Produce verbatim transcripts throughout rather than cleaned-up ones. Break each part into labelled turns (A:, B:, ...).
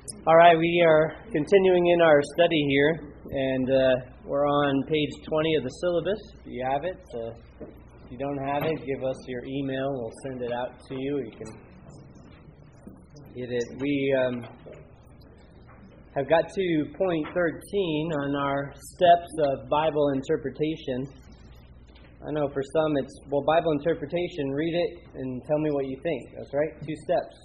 A: All right, we are continuing in our study here, and uh, we're on page twenty of the syllabus. If you have it, uh, if you don't have it, give us your email. We'll send it out to you. You can get it. We um, have got to point thirteen on our steps of Bible interpretation. I know for some it's, well, Bible interpretation, read it and tell me what you think. That's right, two steps.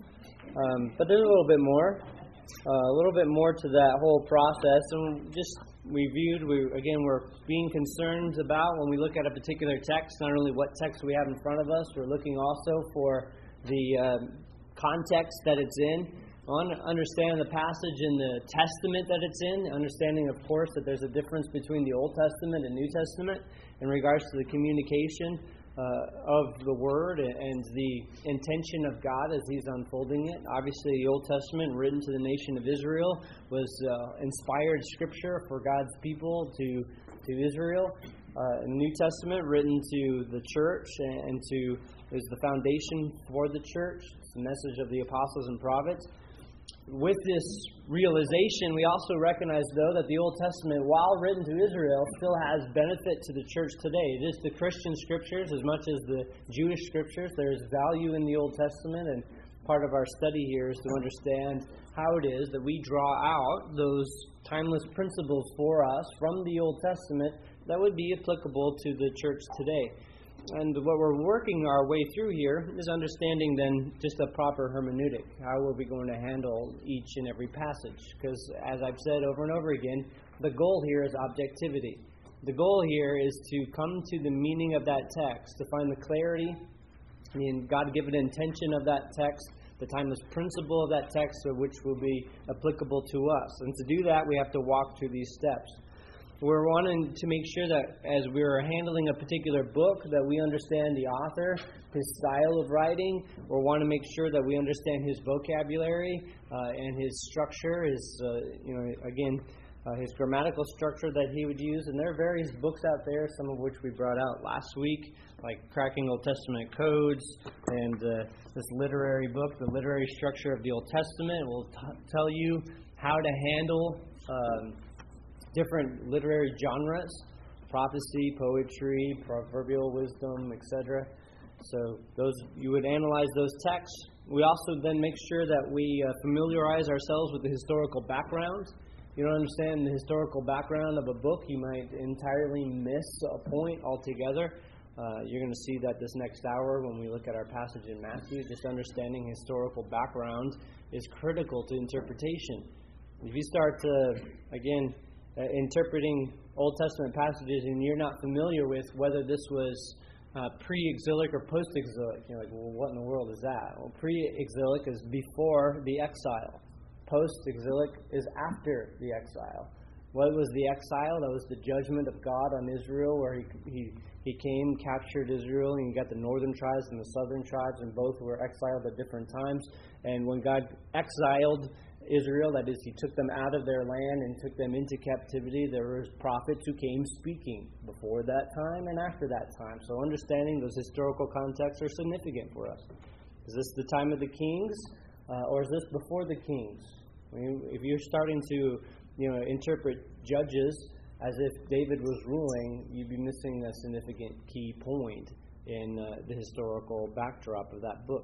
A: Um, but there's a little bit more, uh, a little bit more to that whole process. And just reviewed, we again, we're being concerned about when we look at a particular text, not only what text we have in front of us, we're looking also for the uh, context that it's in. I want to understand the passage in the Testament that it's in, understanding, of course, that there's a difference between the Old Testament and New Testament in regards to the communication uh, of the Word and the intention of God as He's unfolding it. Obviously, the Old Testament, written to the nation of Israel, was uh, inspired Scripture for God's people to, to Israel. Uh, New Testament, written to the church and to is the foundation for the church. It's the message of the apostles and prophets. With this realization, we also recognize, though, that the Old Testament, while written to Israel, still has benefit to the church today. It is the Christian Scriptures as much as the Jewish Scriptures. There is value in the Old Testament, and part of our study here is to understand how it is that we draw out those timeless principles for us from the Old Testament that would be applicable to the church today. And what we're working our way through here is understanding then just a proper hermeneutic. How are we going to handle each and every passage? Because as I've said over and over again, the goal here is objectivity. The goal here is to come to the meaning of that text, to find the clarity, the God-given intention of that text, the timeless principle of that text, which will be applicable to us. And to do that, we have to walk through these steps. We're wanting to make sure that as we're handling a particular book, that we understand the author, his style of writing. We want to make sure that we understand his vocabulary uh, and his structure, his, uh, you know, again, uh, his grammatical structure that he would use. And there are various books out there, some of which we brought out last week, like Cracking Old Testament Codes, and uh, this literary book, The Literary Structure of the Old Testament, will t- tell you how to handle Um, different literary genres, prophecy, poetry, proverbial wisdom, et cetera. So those you would analyze those texts. We also then make sure that we uh, familiarize ourselves with the historical background. If you don't understand the historical background of a book, you might entirely miss a point altogether. Uh, you're going to see that this next hour when we look at our passage in Matthew. Just understanding historical background is critical to interpretation. If you start to, again, Uh, interpreting Old Testament passages and you're not familiar with whether this was uh, pre-exilic or post-exilic, you're like, well, what in the world is that? Well, pre-exilic is before the exile. Post-exilic is after the exile. What was the exile? That was the judgment of God on Israel, where he he, he came, captured Israel, and you got the northern tribes and the southern tribes, and both were exiled at different times. And when God exiled Israel, that is, He took them out of their land and took them into captivity, there were prophets who came speaking before that time and after that time. So understanding those historical contexts are significant for us. Is this the time of the kings, uh, or is this before the kings? I mean, if you're starting to, you know, interpret Judges as if David was ruling, you'd be missing a significant key point in uh, the historical backdrop of that book.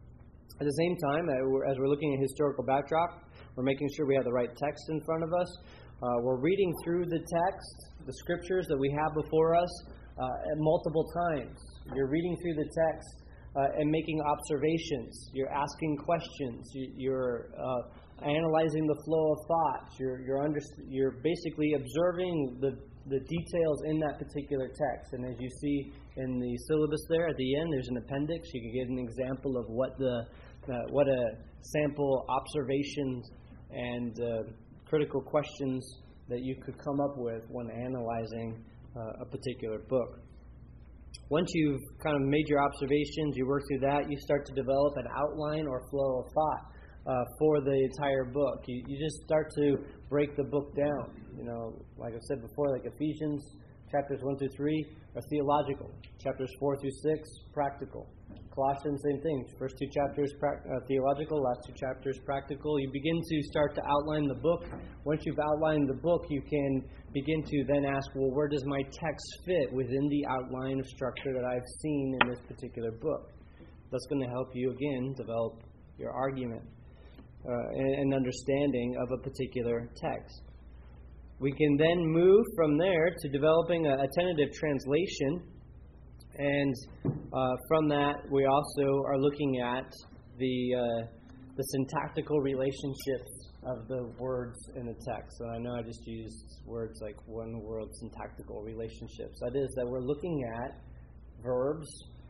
A: At the same time, as we're looking at historical backdrop, we're making sure we have the right text in front of us. Uh, we're reading through the text, the scriptures that we have before us, uh, at multiple times. You're reading through the text uh, and making observations. You're asking questions. You're uh, analyzing the flow of thoughts. You're you're, under, you're basically observing the the details in that particular text. And as you see in the syllabus there at the end, there's an appendix. You can get an example of what the uh, what a sample observations and uh, critical questions that you could come up with when analyzing uh, a particular book. Once you've kind of made your observations, you work through that, you start to develop an outline or flow of thought uh, for the entire book. You, you just start to break the book down. You know, like I said before, like Ephesians, Chapters one through three are theological. Chapters four through six, practical. Colossians, same thing. First two chapters, pra- uh, theological. Last two chapters, practical. You begin to start to outline the book. Once you've outlined the book, you can begin to then ask, well, where does my text fit within the outline of structure that I've seen in this particular book? That's going to help you, again, develop your argument uh, and, and understanding of a particular text. We can then move from there to developing a, a tentative translation. And uh, from that, we also are looking at the uh, the syntactical relationships of the words in the text. So I know I just used words like one word syntactical relationships. That is that we're looking at verbs,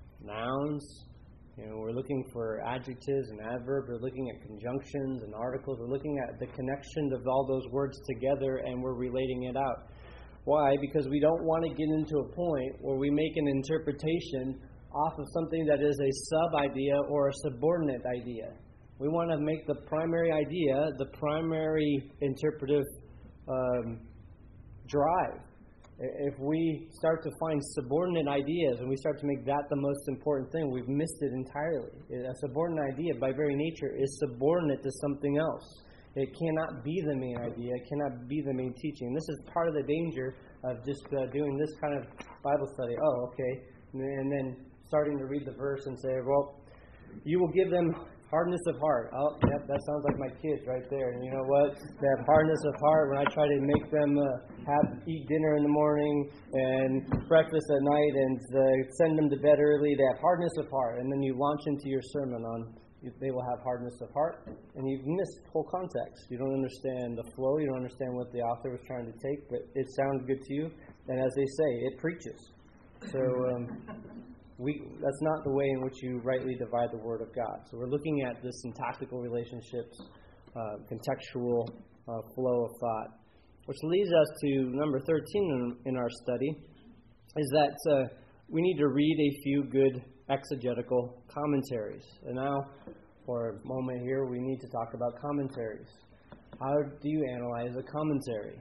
A: nouns. You know, we're looking for adjectives and adverbs. We're looking at conjunctions and articles. We're looking at the connection of all those words together, and we're relating it out. Why? Because we don't want to get into a point where we make an interpretation off of something that is a sub-idea or a subordinate idea. We want to make the primary idea the primary interpretive um, drive. If we start to find subordinate ideas and we start to make that the most important thing, we've missed it entirely. A subordinate idea, by very nature, is subordinate to something else. It cannot be the main idea. It cannot be the main teaching. This is part of the danger of just uh, doing this kind of Bible study. Oh, okay. And then starting to read the verse and say, well, you will give them hardness of heart. Oh, yep, that sounds like my kids right there. And you know what? They have hardness of heart when I try to make them uh, have eat dinner in the morning and breakfast at night and uh, send them to bed early. They have hardness of heart. And then you launch into your sermon on they will have hardness of heart, and you've missed whole context. You don't understand the flow. You don't understand what the author was trying to take, but it sounds good to you. And as they say, it preaches. So um, we that's not the way in which you rightly divide the Word of God. So we're looking at the syntactical relationships, uh, contextual uh, flow of thought, which leads us to number thirteen in, in our study, is that uh, we need to read a few good exegetical commentaries. And now, for a moment here, we need to talk about commentaries. How do you analyze a commentary?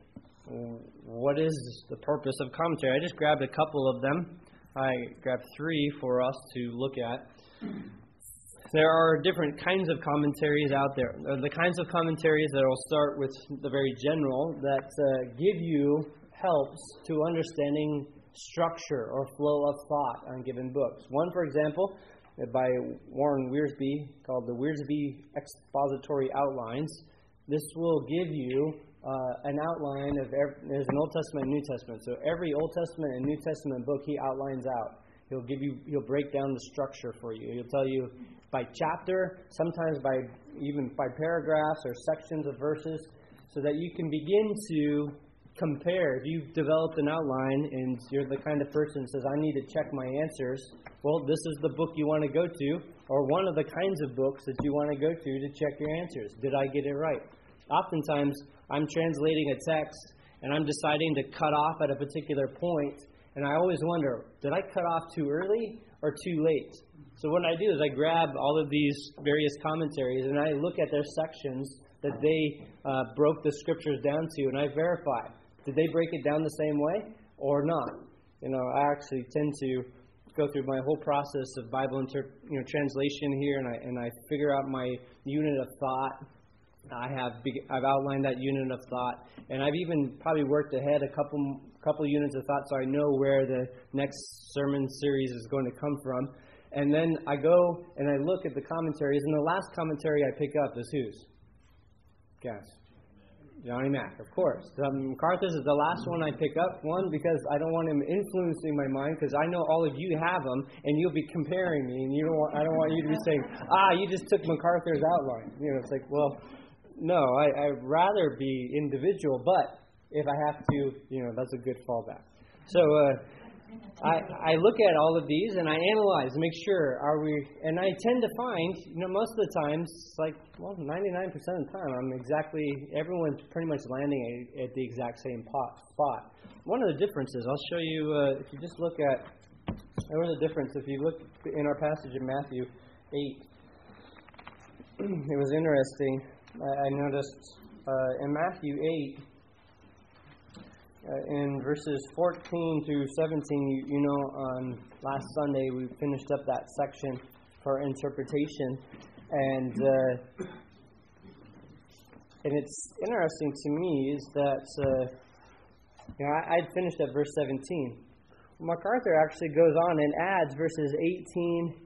A: What is the purpose of commentary? I just grabbed a couple of them. I grabbed three for us to look at. There are different kinds of commentaries out there. The kinds of commentaries that will start with the very general that uh, give you helps to understanding structure or flow of thought on given books. One, for example, by Warren Wiersbe, called the Wiersbe Expository Outlines. This will give you uh, an outline of every, there's an Old Testament and New Testament. So every Old Testament and New Testament book he outlines out. He'll give you, he'll break down the structure for you. He'll tell you by chapter, sometimes by even by paragraphs or sections of verses, so that you can begin to compare. If you've developed an outline and you're the kind of person who says, I need to check my answers, well, this is the book you want to go to, or one of the kinds of books that you want to go to to check your answers. Did I get it right? Oftentimes, I'm translating a text and I'm deciding to cut off at a particular point, and I always wonder, did I cut off too early or too late? So what I do is I grab all of these various commentaries and I look at their sections that they uh, broke the scriptures down to, and I verify. Did they break it down the same way or not? You know, I actually tend to go through my whole process of Bible inter- you know, translation here, and I and I figure out my unit of thought. I have be- I've outlined that unit of thought, and I've even probably worked ahead a couple couple units of thought, so I know where the next sermon series is going to come from. And then I go and I look at the commentaries, and the last commentary I pick up is whose? Guess. Johnny Mack, of course. Um, MacArthur's is the last one I pick up. One, because I don't want him influencing my mind, because I know all of you have them, and you'll be comparing me, and you don't want, I don't want you to be saying, ah, you just took MacArthur's outline. You know, it's like, well, no, I, I'd rather be individual, but if I have to, you know, that's a good fallback. So uh, I, I look at all of these, and I analyze, make sure, are we, and I tend to find, you know, most of the times, like, well, ninety-nine percent of the time, I'm exactly, everyone's pretty much landing at, at the exact same pot, spot. One of the differences, I'll show you, uh, if you just look at, there was a difference, if you look in our passage in Matthew eight, it was interesting. I, I noticed uh, in Matthew eight, uh, in verses fourteen through seventeen, you, you know, on last Sunday we finished up that section for interpretation, and uh, and it's interesting to me is that uh, you know I, I'd finished at verse seventeen. MacArthur actually goes on and adds verses eighteen,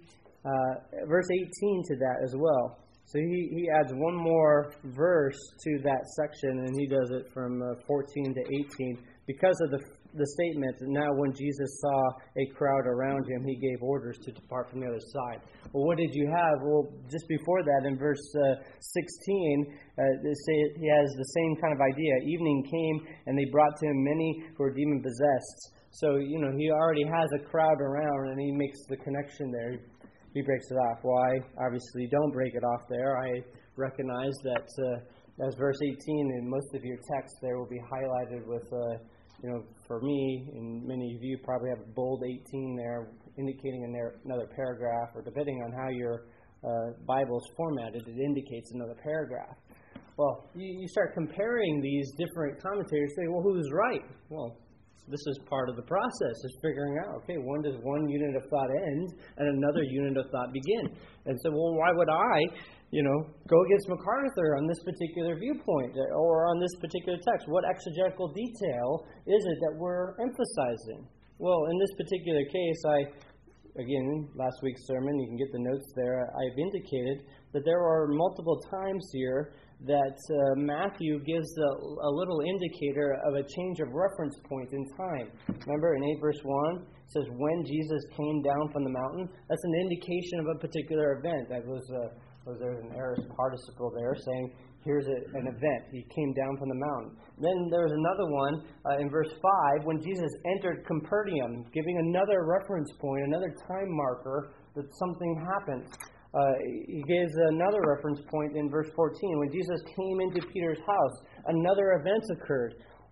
A: uh, verse eighteen to that as well. So he, he adds one more verse to that section, and he does it from uh, fourteen to eighteen because of the the statement, now when Jesus saw a crowd around him, he gave orders to depart from the other side. Well, what did you have? Well, just before that, in verse uh, sixteen, uh, they say he has the same kind of idea. Evening came, and they brought to him many who were demon-possessed. So, you know, he already has a crowd around, and he makes the connection there. He breaks it off. Why? Obviously, don't break it off there. I recognize that uh, as verse eighteen in most of your text there will be highlighted with, uh, you know, for me, and many of you probably have a bold eighteen there, indicating another paragraph, or depending on how your uh, Bible is formatted, it indicates another paragraph. Well, you, you start comparing these different commentators, say, well, who's right? Well, this is part of the process, is figuring out, okay, when does one unit of thought end and another unit of thought begin? And so, well, why would I, you know, go against MacArthur on this particular viewpoint or on this particular text? What exegetical detail is it that we're emphasizing? Well, in this particular case, I, again, last week's sermon, you can get the notes there, I've indicated that there are multiple times here that uh, Matthew gives a, a little indicator of a change of reference point in time. Remember in eight verse one, it says, when Jesus came down from the mountain, that's an indication of a particular event. That was, uh, was there an aorist participle there saying, here's a, an event. He came down from the mountain. Then there's another one uh, in verse five, when Jesus entered Capernaum, giving another reference point, another time marker that something happened. Uh, he gives another reference point in verse fourteen. When Jesus came into Peter's house, another event occurred.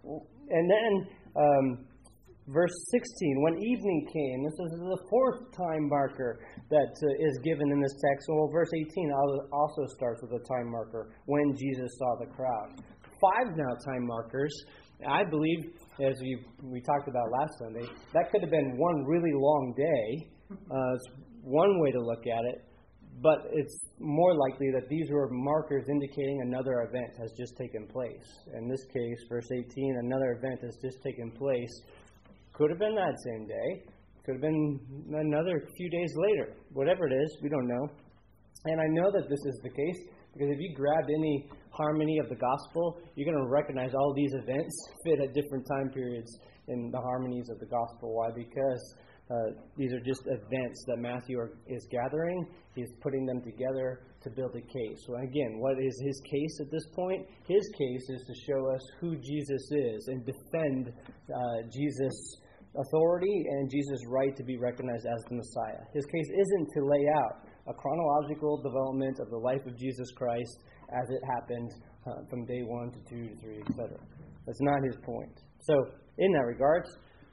A: And then um, verse sixteen, when evening came, this is the fourth time marker that uh, is given in this text. Well, verse eighteen also starts with a time marker, when Jesus saw the crowd. Five now time markers. I believe, as we, we talked about last Sunday, that could have been one really long day. Uh, it's one way to look at it. But it's more likely that these were markers indicating another event has just taken place. In this case, verse eighteen, another event has just taken place. Could have been that same day. Could have been another few days later. Whatever it is, we don't know. And I know that this is the case because if you grab any harmony of the gospel, you're going to recognize all these events fit at different time periods in the harmonies of the gospel. Why? Because Uh, these are just events that Matthew are, is gathering. He's putting them together to build a case. So again, what is his case at this point? His case is to show us who Jesus is and defend uh, Jesus' authority and Jesus' right to be recognized as the Messiah. His case isn't to lay out a chronological development of the life of Jesus Christ as it happened uh, from day one to two to three, et cetera. That's not his point. So in that regard,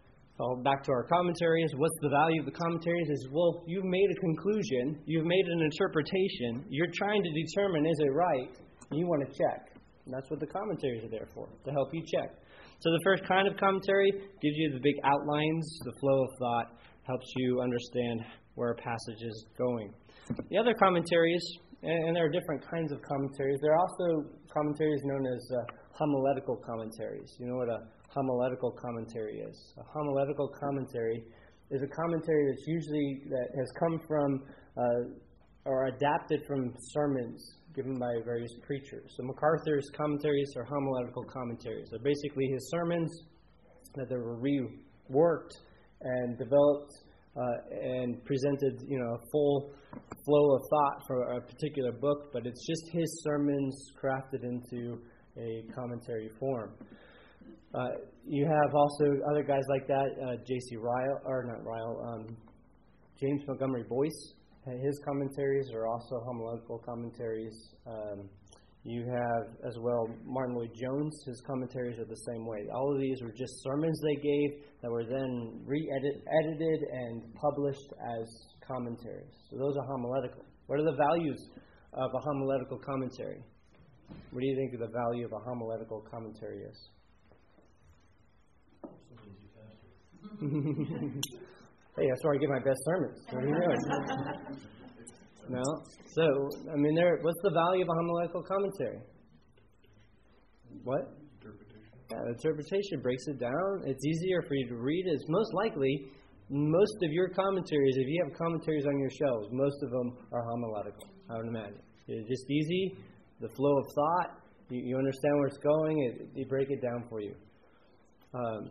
A: So back to our commentaries. What's the value of the commentaries? Is, well, you've made a conclusion. You've made an interpretation. You're trying to determine, is it right? And you want to check. And that's what the commentaries are there for, to help you check. So the first kind of commentary gives you the big outlines, the flow of thought, helps you understand where a passage is going. The other commentaries, and there are different kinds of commentaries. There are also commentaries known as uh, homiletical commentaries. You know what a homiletical commentary is? A homiletical commentary is a commentary that's usually that has come from uh, or adapted from sermons given by various preachers. So MacArthur's commentaries are homiletical commentaries. They're basically his sermons that they were reworked and developed uh, and presented, you know, a full flow of thought for a particular book, but it's just his sermons crafted into a commentary form. Uh, you have also other guys like that, uh, J C Ryle, or not Ryle, um, James Montgomery Boyce. His commentaries are also homiletical commentaries. Um, you have as well Martin Lloyd-Jones. His commentaries are the same way. All of these were just sermons they gave that were then re-edited and published as commentaries. So those are homiletical. What are the values of a homiletical commentary? What do you think the value of a homiletical commentary is? Hey, that's where I get my best sermons. What are you doing? No. So, I mean, there. What's the value of a homiletical commentary? What?
B: Interpretation.
A: Yeah, interpretation breaks it down. It's easier for you to read. It's most likely, most of your commentaries, if you have commentaries on your shelves, most of them are homiletical, I would imagine. It's just easy, the flow of thought, you, you understand where it's going, it, they break it down for you. Um,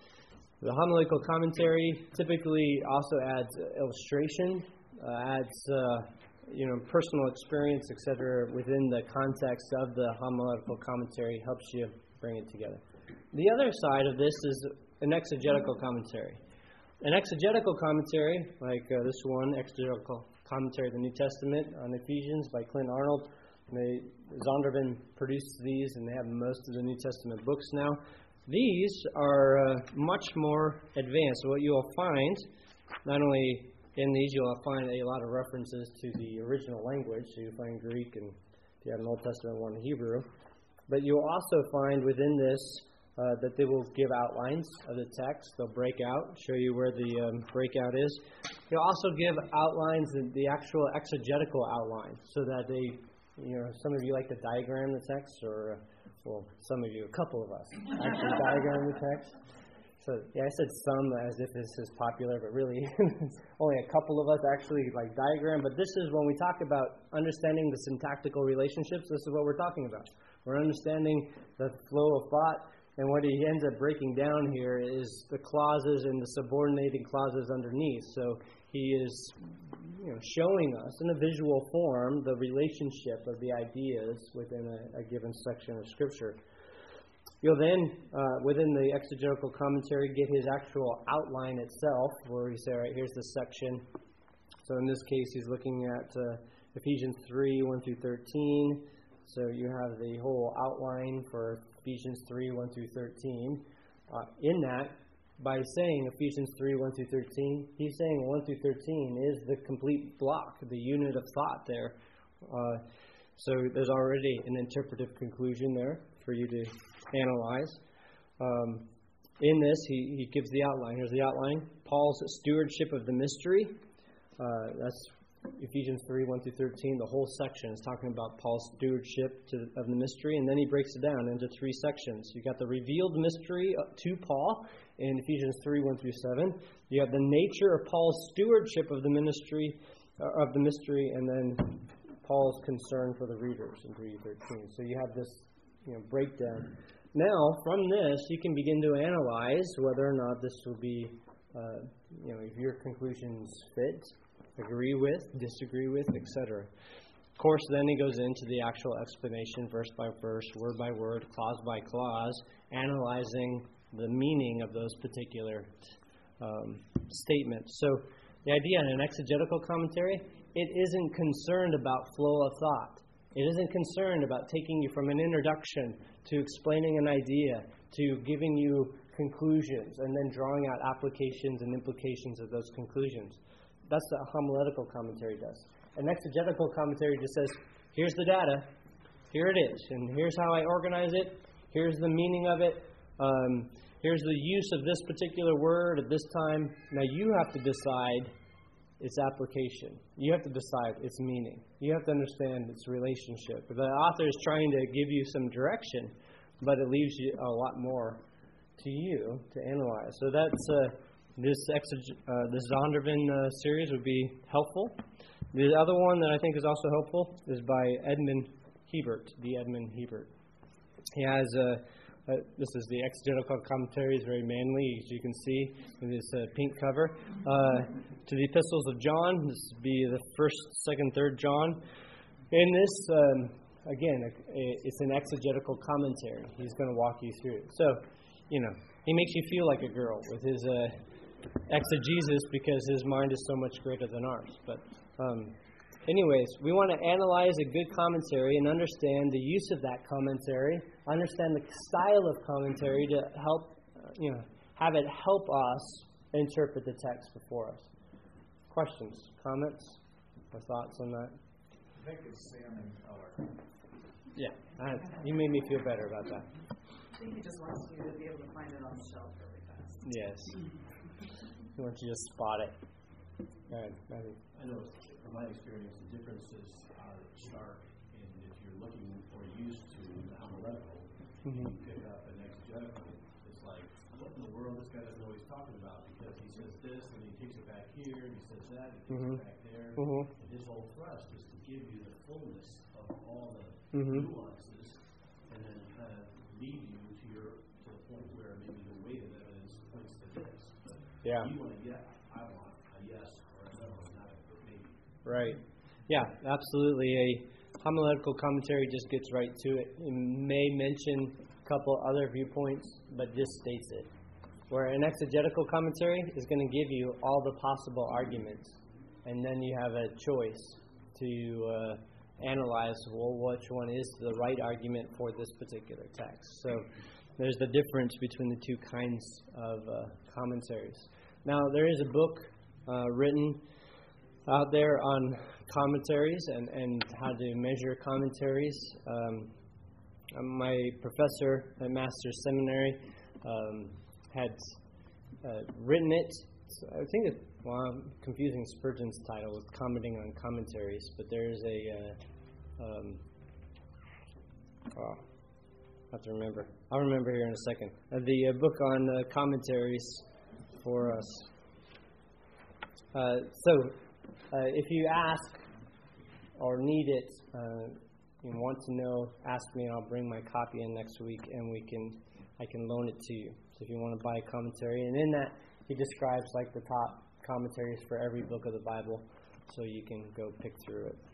A: the homiletical commentary typically also adds illustration, uh, adds uh, you know personal experience, et cetera, within the context of the homiletical commentary, helps you bring it together. The other side of this is an exegetical commentary. An exegetical commentary, like uh, this one, Exegetical Commentary of the New Testament on Ephesians by Clint Arnold. They, Zondervan produced these, and they have most of the New Testament books now. These are uh, much more advanced. What you will find, not only in these, you'll find a lot of references to the original language. So you'll find Greek, and if you have an Old Testament one, Hebrew. But you'll also find within this uh, that they will give outlines of the text. They'll break out, show you where the um, breakout is. They'll also give outlines, the, the actual exegetical outline, so that they, you know, some of you like to diagram the text, or, uh, well, some of you, a couple of us, actually diagram the text. So, yeah, I said some as if this is popular, but really only a couple of us actually like diagram. But this is when we talk about understanding the syntactical relationships, this is what we're talking about. We're understanding the flow of thought, and what he ends up breaking down here is the clauses and the subordinating clauses underneath. So he is, you know, showing us in a visual form the relationship of the ideas within a, a given section of Scripture. You'll then, uh, within the exegetical commentary, get his actual outline itself, where he say, all right, here's the section. So in this case, he's looking at uh, Ephesians three, one through thirteen. So you have the whole outline for Ephesians three, one through thirteen. Uh, in that, by saying Ephesians three, one through thirteen, he's saying one through thirteen is the complete block, the unit of thought there. Uh, so there's already an interpretive conclusion there for you to analyze. Um, in this, he, he gives the outline. Here's the outline. Paul's stewardship of the mystery. Uh, that's Ephesians three, one through thirteen. The whole section is talking about Paul's stewardship to, of the mystery, and then he breaks it down into three sections. You got the revealed mystery to Paul in Ephesians three, one through seven. You have the nature of Paul's stewardship of the ministry, uh, of the mystery, and then Paul's concern for the readers in three thirteen. So you have this, you know, breakdown. Now, from this, you can begin to analyze whether or not this will be, uh, you know, if your conclusions fit, agree with, disagree with, et cetera. Of course, then he goes into the actual explanation, verse by verse, word by word, clause by clause, analyzing the meaning of those particular um, statements. So the idea in an exegetical commentary, it isn't concerned about flow of thought. It isn't concerned about taking you from an introduction to explaining an idea to giving you conclusions and then drawing out applications and implications of those conclusions. That's what a homiletical commentary does. An exegetical commentary just says, here's the data, here it is, and here's how I organize it, here's the meaning of it, um, here's the use of this particular word at this time. Now you have to decide its application. You have to decide its meaning. You have to understand its relationship. The author is trying to give you some direction, but it leaves you a lot more to you to analyze. So that's uh, this exeg- uh, this Zondervan uh, series would be helpful. The other one that I think is also helpful is by Edmund Hebert, D. Edmund Hebert. He has a Uh, this is the exegetical commentary. It's very manly, as you can see, with this uh, pink cover. Uh, to the epistles of John, this would be the first, second, third John. In this, um, again, a, a, it's an exegetical commentary. He's going to walk you through. So, you know, he makes you feel like a girl with his uh, exegesis because his mind is so much greater than ours. But um, anyways, we want to analyze a good commentary and understand the use of that commentary, understand the style of commentary to help, uh, you know, have it help us interpret the text before us. Questions, comments, or thoughts on that?
B: I think it's salmon color.
A: Yeah, I, you made me feel better about that.
C: I think he just wants you to be able to find it on the shelf really fast.
A: Yes. Why don't you just spot it? Go ahead, Matthew.
C: I know from my experience, the differences are stark. And if you're looking or used to the homiletical, mm-hmm. you pick up an exegetical. It's like, what in the world? This guy doesn't know what he's talking about, because he says this, and he takes it back here, and he says that, and he takes mm-hmm. it back there. Mm-hmm. And his whole thrust is to give you the fullness of all the mm-hmm. nuances, and then kind of lead you to your to the point where maybe the weight of evidence points to this. But
A: yeah.
C: you want a yes, I want a yes or a no, not a maybe.
A: Right. Yeah, absolutely. A homiletical commentary just gets right to it. It may mention a couple other viewpoints, but just states it. Where an exegetical commentary is going to give you all the possible arguments, and then you have a choice to uh, analyze, well, which one is the right argument for this particular text. So there's the difference between the two kinds of uh, commentaries. Now, there is a book uh, written out there on commentaries and, and how to measure commentaries. Um, my professor at Master's Seminary um, had uh, written it. So I think it's, well, I'm confusing Spurgeon's title with commenting on commentaries, but there's a, uh, um, oh, I have to remember. I'll remember here in a second. Uh, the uh, book on uh, commentaries for us. Uh, so, uh, if you ask or need it, uh, you want to know, ask me, and I'll bring my copy in next week, and we can, I can loan it to you. So if you want to buy a commentary, and in that he describes like the top commentaries for every book of the Bible, so you can go pick through it.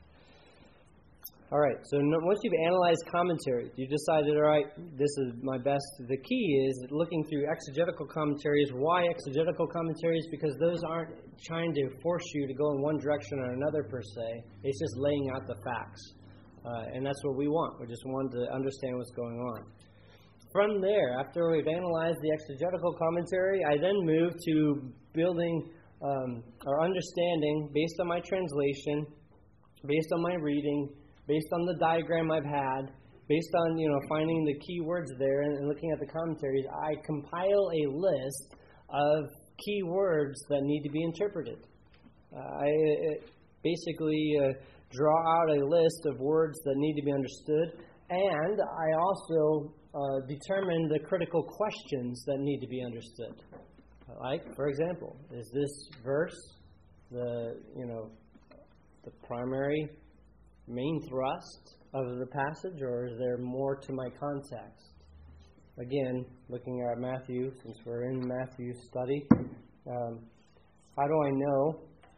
A: All right, so once you've analyzed commentaries, you decided, all right, this is my best. The key is looking through exegetical commentaries. Why exegetical commentaries? Because those aren't trying to force you to go in one direction or another per se. It's just laying out the facts. Uh, and that's what we want. We just want to understand what's going on. From there, after we've analyzed the exegetical commentary, I then move to building um, or understanding, based on my translation, based on my reading, based on the diagram I've had, based on, you know, finding the key words there and, and looking at the commentaries, I compile a list of key words that need to be interpreted. Uh, I it basically uh, draw out a list of words that need to be understood, and I also uh, determine the critical questions that need to be understood. Like, for example, is this verse the, you know, the primary main thrust of the passage, or is there more to my context? Again, looking at Matthew, since we're in Matthew's study, um, how do I know,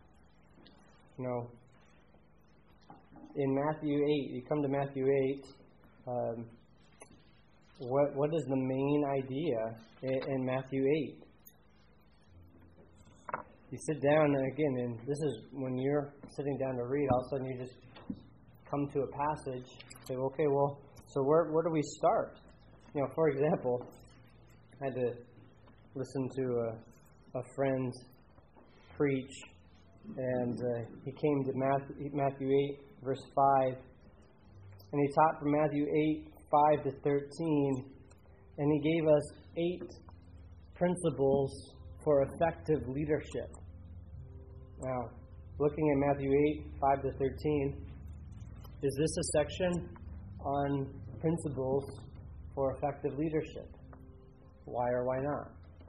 A: you know, in Matthew eight, you come to Matthew eight, um, what what is the main idea in, in Matthew eight? You sit down, again, and this is when you're sitting down to read, all of a sudden you just come to a passage, say, okay, well, so where where do we start? You know, for example, I had to listen to a, a friend preach, and uh, he came to Matthew, Matthew eight, verse five, and he taught from Matthew eight, five to thirteen, and he gave us eight principles for effective leadership. Now, looking at Matthew eight, five to thirteen, is this a section on principles for effective leadership? Why or why not?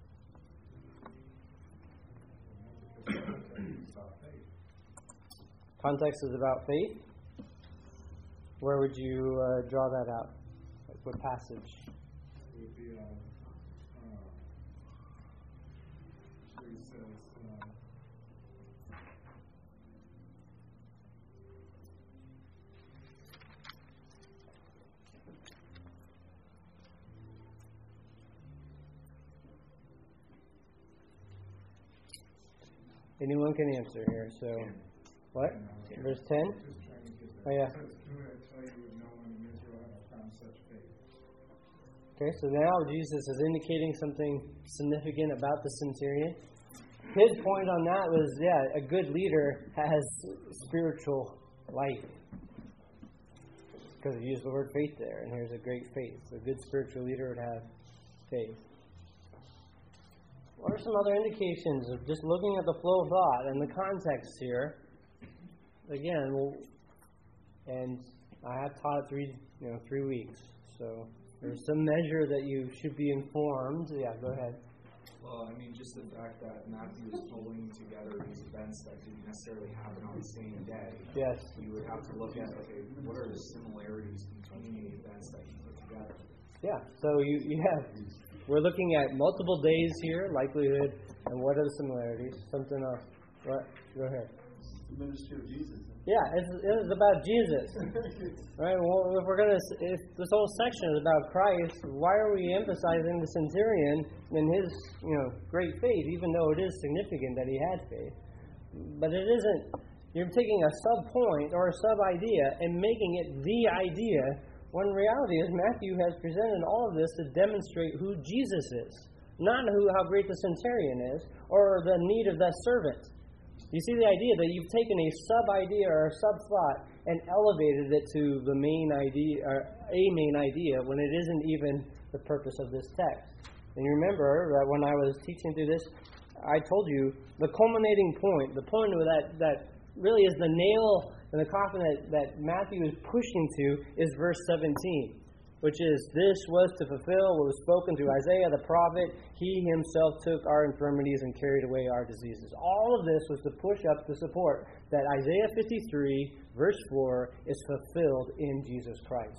A: Context is about faith. Where would you uh, draw that out? Like what passage?
B: It would be, uh, uh, where he says, uh,
A: anyone can answer here. So, what?
B: ten.
A: Verse ten?
B: Just trying to get that.
A: Oh, yeah.
B: It says, "Who I tell you, no one in Israel has found such faith."
A: Okay, so now Jesus is indicating something significant about the centurion. His point on that was, yeah, a good leader has spiritual life. Because he used the word faith there, and here's a great faith. So a good spiritual leader would have faith. what are some other indications of just looking at the flow of thought and the context here? Again, well, and I have taught three, you know, three weeks, so there's some measure that you should be informed. Yeah, go ahead.
B: Well, I mean, just the fact that Matthew is pulling together these events that didn't necessarily happen on the same day.
A: Yes.
B: You would have to look at, okay, what are the similarities between the events that he put together?
A: Yeah, so you, you have, we're looking at multiple days here, likelihood, and what are the similarities? Something else. What? Go ahead.
C: The ministry of Jesus.
A: Yeah, it's, it's about Jesus. Right? Well, if we're gonna, if this whole section is about Christ, why are we emphasizing the centurion and his, you know, great faith, even though it is significant that he had faith? But it isn't. You're taking a sub point or a sub idea and making it the idea, when reality is Matthew has presented all of this to demonstrate who Jesus is, not who how great the centurion is or the need of that servant. You see the idea that you've taken a sub-idea or a sub-thought and elevated it to the main idea, or a main idea, when it isn't even the purpose of this text. And you remember that when I was teaching through this, I told you the culminating point, the point that, that really is the nail in the coffin that, that Matthew is pushing to, is verse seventeen. Which is, this was to fulfill what was spoken through Isaiah the prophet. He himself took our infirmities and carried away our diseases. All of this was to push up to support that Isaiah fifty-three, verse four, is fulfilled in Jesus Christ.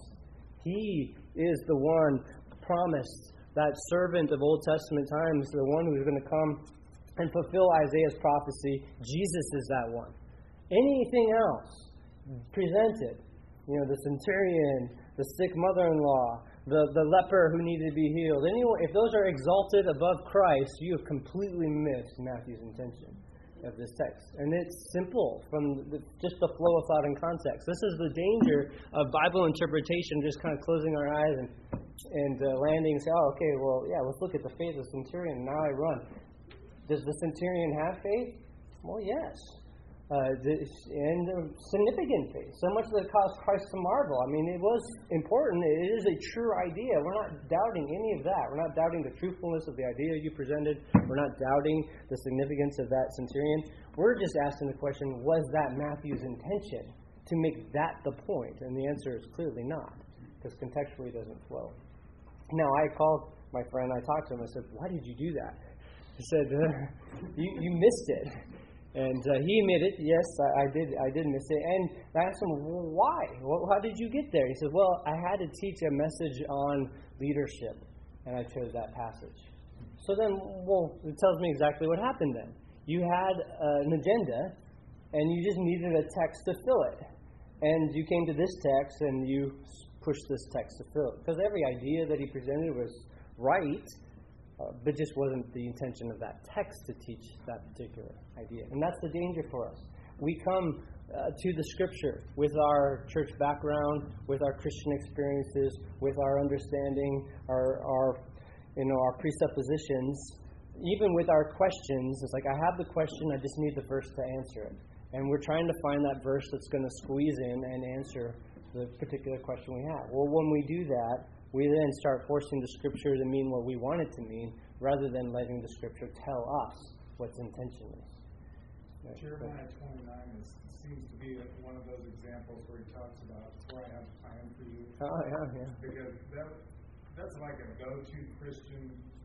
A: He is the one promised, that servant of Old Testament times, the one who's going to come and fulfill Isaiah's prophecy. Jesus is that one. Anything else presented, you know, the centurion, the sick mother-in-law, the, the leper who needed to be healed. Anyone, if those are exalted above Christ, you have completely missed Matthew's intention of this text. And it's simple from the, just the flow of thought and context. This is the danger of Bible interpretation, just kind of closing our eyes and, and uh, landing and say, oh, okay, well, yeah, let's look at the faith of the centurion. Now I run. Does the centurion have faith? Well, yes. Uh, this, and uh, significant faith, so much that it caused Christ to marvel. I mean, it was important. It is a true idea. We're not doubting any of that. We're not doubting the truthfulness of the idea you presented. We're not doubting the significance of that centurion. We're just asking the question, was that Matthew's intention to make that the point? And the answer is clearly not, because contextually it doesn't flow. Now, I called my friend, I talked to him, I said, why did you do that? He said, uh, you, you missed it. And uh, he admitted, yes, I, I did I did miss it. And I asked him, well, why? Well, how did you get there? He said, well, I had to teach a message on leadership, and I chose that passage. So then, well, it tells me exactly what happened then. You had uh, an agenda, and you just needed a text to fill it. And you came to this text, and you pushed this text to fill it. Because every idea that he presented was right, Uh, but just wasn't the intention of that text to teach that particular idea. And that's the danger for us. We come uh, to the Scripture with our church background, with our Christian experiences, with our understanding, our, our, you know, our presuppositions, even with our questions. It's like, I have the question, I just need the verse to answer it. And we're trying to find that verse that's going to squeeze in and answer the particular question we have. Well, when we do that, we then start forcing the Scripture to mean what we want it to mean, rather than letting the Scripture tell us what its intention is. Right.
B: Jeremiah twenty-nine is, seems to be one of those examples where he talks about, where I have time for you.
A: Oh, yeah, yeah.
B: Because that, that's like a go-to Christian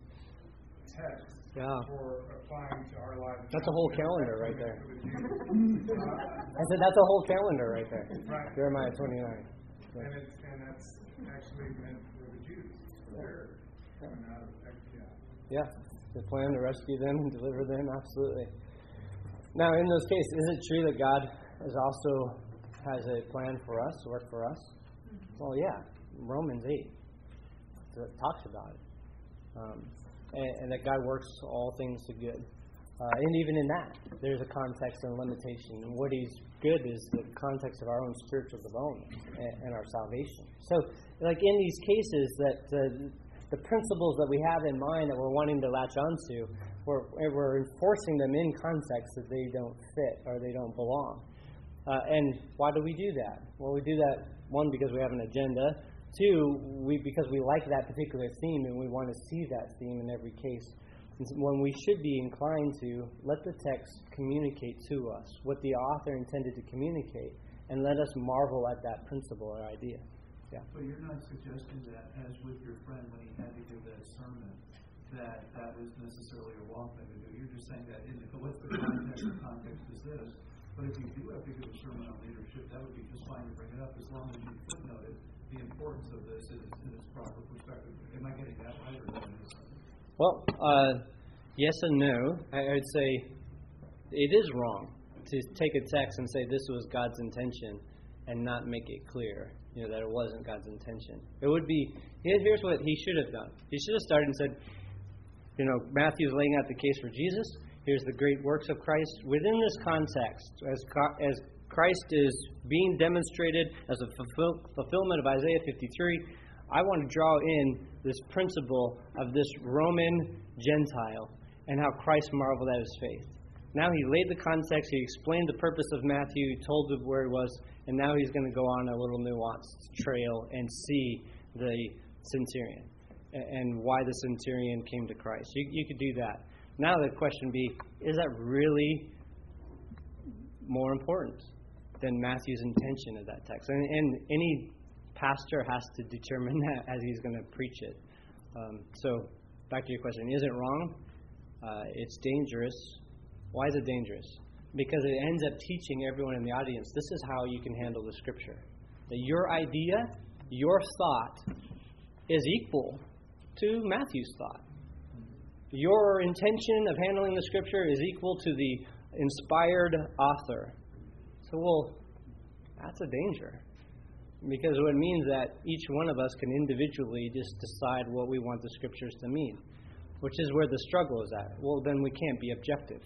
B: text
A: yeah.
B: for applying to our lives.
A: That's a whole calendar right there.
B: uh,
A: I said that's a whole calendar right there.
B: Right.
A: Jeremiah twenty-nine. Yeah.
B: And, it's, and that's actually meant for the Jews. They're coming out of exile.
A: Yeah, the plan to rescue them and deliver them, absolutely. Now, in those cases, is it true that God is also has a plan for us, work for us? Well, yeah, Romans eight talks about it. Um, and, and that God works all things to good. Uh, and even in that, there's a context and limitation. And what He's good is the context of our own spiritual development and, and our salvation. So, like in these cases, that uh, the principles that we have in mind that we're wanting to latch onto, we're, we're enforcing them in context that they don't fit or they don't belong. Uh, and why do we do that? Well, we do that, one, because we have an agenda. Two, we because we like that particular theme and we want to see that theme in every case when we should be inclined to let the text communicate to us what the author intended to communicate, and let us marvel at that principle or idea. Yeah.
D: But you're not suggesting that, as with your friend when he had to give that sermon, that that was necessarily a wrong thing to do. You're just saying that in the, what's the context? The context is this. But if you do have to give a sermon on leadership, that would be just fine to bring it up, as long as you footnoted the importance of this in its, in its proper perspective. Am I getting that right, or is that something?
A: Well, uh, yes and no. I would say it is wrong to take a text and say this was God's intention and not make it clear, you know, that it wasn't God's intention. It would be, here's what he should have done. He should have started and said, you know, Matthew's laying out the case for Jesus. Here's the great works of Christ. Within this context, as as Christ is being demonstrated as a fulfill, fulfillment of Isaiah fifty-three, I want to draw in this principle of this Roman Gentile and how Christ marveled at his faith. Now he laid the context, he explained the purpose of Matthew, he told them where he was, and now he's going to go on a little nuanced trail and see the centurion and why the centurion came to Christ. You, you could do that. Now the question be, is that really more important than Matthew's intention of that text? And, and any pastor has to determine that as he's going to preach it. Um, so back to your question, is it wrong? Uh, it's dangerous. Why is it dangerous? Because it ends up teaching everyone in the audience, this is how you can handle the Scripture. That your idea, your thought, is equal to Matthew's thought. Your intention of handling the Scripture is equal to the inspired author. So, well, that's a danger. Because it means that each one of us can individually just decide what we want the Scriptures to mean. Which is where the struggle is at. Well, then we can't be objective.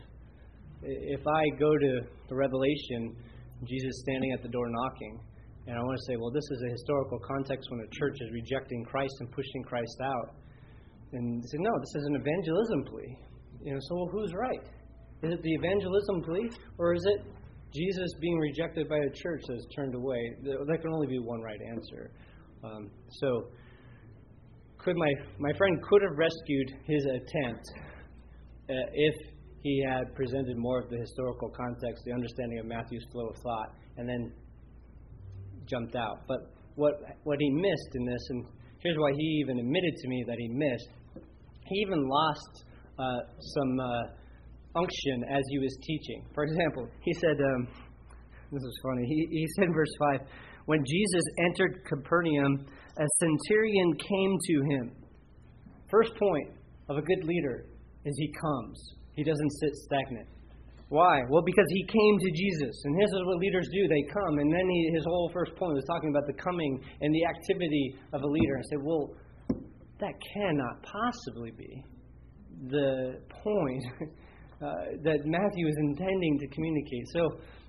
A: If I go to the Revelation, Jesus standing at the door knocking, and I want to say, well, this is a historical context when a church is rejecting Christ and pushing Christ out. And say, no, this is an evangelism plea. You know, so well, who's right? Is it the evangelism plea, or is it Jesus being rejected by a church that is turned away? There can only be one right answer. Um, so, could my my friend could have rescued his attempt uh, if he had presented more of the historical context, the understanding of Matthew's flow of thought, and then jumped out. But what what he missed in this, and here's why he even admitted to me that he missed, he even lost uh, some uh, unction as he was teaching. For example, he said, um, this is funny, he, he said in verse five, when Jesus entered Capernaum, a centurion came to him. First point of a good leader is he comes. He doesn't sit stagnant. Why? Well, because he came to Jesus. And this is what leaders do. They come. And then he, his whole first point was talking about the coming and the activity of a leader. And I said, well, that cannot possibly be the point uh, that Matthew is intending to communicate. So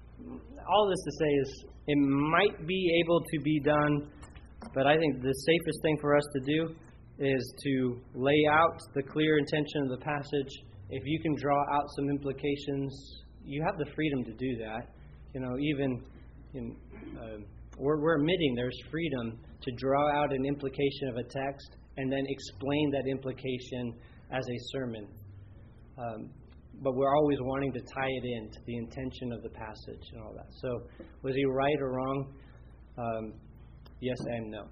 A: all this to say is it might be able to be done, but I think the safest thing for us to do is to lay out the clear intention of the passage. If you can draw out some implications, you have the freedom to do that. You know, even in, uh, we're, we're admitting there's freedom to draw out an implication of a text and then explain that implication as a sermon. Um, but we're always wanting to tie it in to the intention of the passage and all that. So, was he right or wrong? Um, yes and no.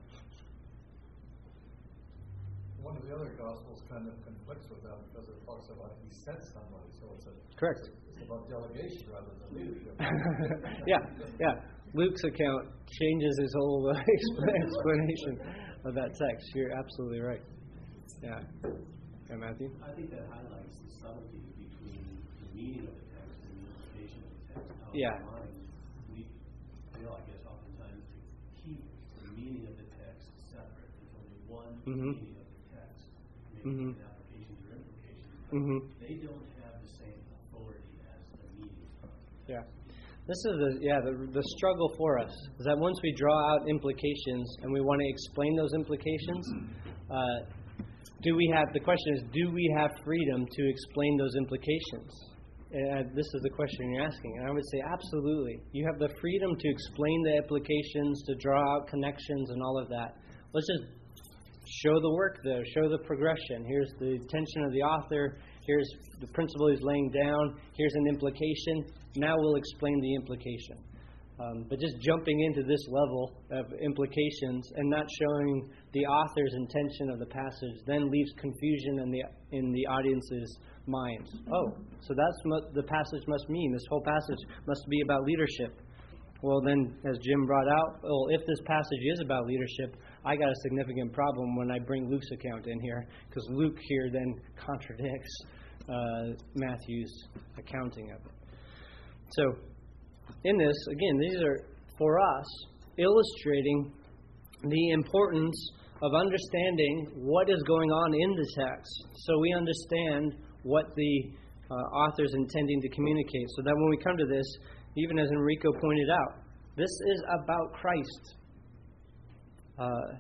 E: One of the other Gospels kind of conflicts with that because it talks about he sent somebody, so it's a
A: correct.
E: It's about delegation rather than leadership.
A: yeah, yeah. Luke's account changes his whole uh, explanation of that text. You're absolutely right. Yeah. Yeah, Matthew?
C: I think that highlights the subtlety between the meaning of the text and the implication of the text. How
A: yeah.
C: in mind we fail, I guess, oftentimes to keep the meaning of the text separate. There's only one
A: mm-hmm.
C: meaning of the text. Maybe
A: mm-hmm.
C: applications or implications. But
A: mm-hmm.
C: they don't have the same authority as the meaning of the text.
A: Yeah. This is the yeah the the struggle for us is that once we draw out implications and we want to explain those implications, uh, do we have the question is do we have freedom to explain those implications? Uh, this is the question you're asking, and I would say absolutely. You have the freedom to explain the implications, to draw out connections, and all of that. Let's just show the work there, show the progression. Here's the intention of the author. Here's the principle he's laying down. Here's an implication. Now we'll explain the implication. Um, but just jumping into this level of implications and not showing the author's intention of the passage then leaves confusion in the in the audience's minds. Oh, so that's what the passage must mean. This whole passage must be about leadership. Well, then, as Jim brought out, well, if this passage is about leadership, I got a significant problem when I bring Luke's account in here, because Luke here then contradicts uh, Matthew's accounting of it. So, in this, again, these are, for us, illustrating the importance of understanding what is going on in the text, so we understand what the uh, author is intending to communicate, so that when we come to this, even as Enrico pointed out, this is about Christ. Uh,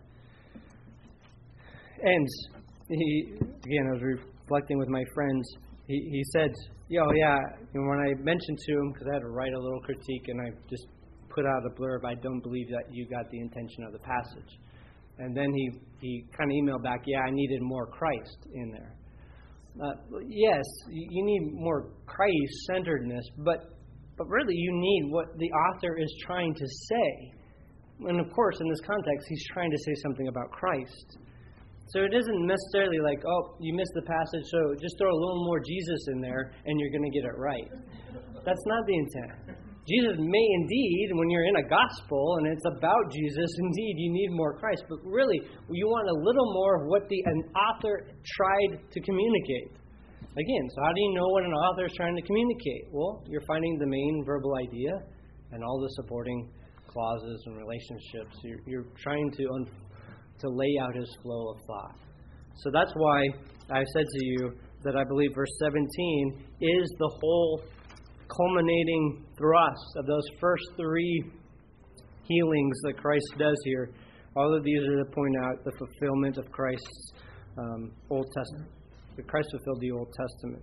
A: and he, again, I was reflecting with my friends, he, he said, Yo, yeah, and when I mentioned to him, because I had to write a little critique, and I just put out a blurb, I don't believe that you got the intention of the passage. And then he, he kind of emailed back, yeah, I needed more Christ in there. Uh, yes, you need more Christ-centeredness, but but really you need what the author is trying to say. And of course, in this context, he's trying to say something about Christ. So it isn't necessarily like, oh, you missed the passage, so just throw a little more Jesus in there and you're going to get it right. That's not the intent. Jesus may indeed, when you're in a gospel and it's about Jesus, indeed you need more Christ. But really, you want a little more of what the an author tried to communicate. Again, so how do you know what an author is trying to communicate? Well, you're finding the main verbal idea and all the supporting clauses and relationships. You're, you're trying to un- to lay out his flow of thought. So that's why I said to you that I believe verse seventeen is the whole culminating thrust of those first three healings that Christ does here. All of these are to point out the fulfillment of Christ's um, Old Testament. Christ fulfilled the Old Testament.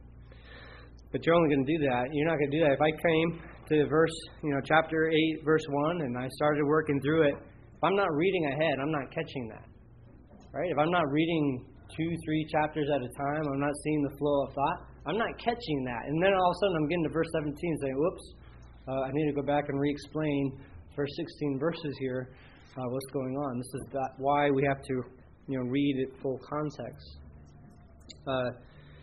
A: But you're only going to do that. You're not going to do that. If I came to verse, you know, chapter eight, verse one, and I started working through it, if I'm not reading ahead, I'm not catching that. Right? If I'm not reading two, three chapters at a time, I'm not seeing the flow of thought, I'm not catching that. And then all of a sudden I'm getting to verse seventeen and saying, whoops, uh, I need to go back and re-explain first sixteen verses here, uh, what's going on. This is that why we have to, you know, read it full context. Uh,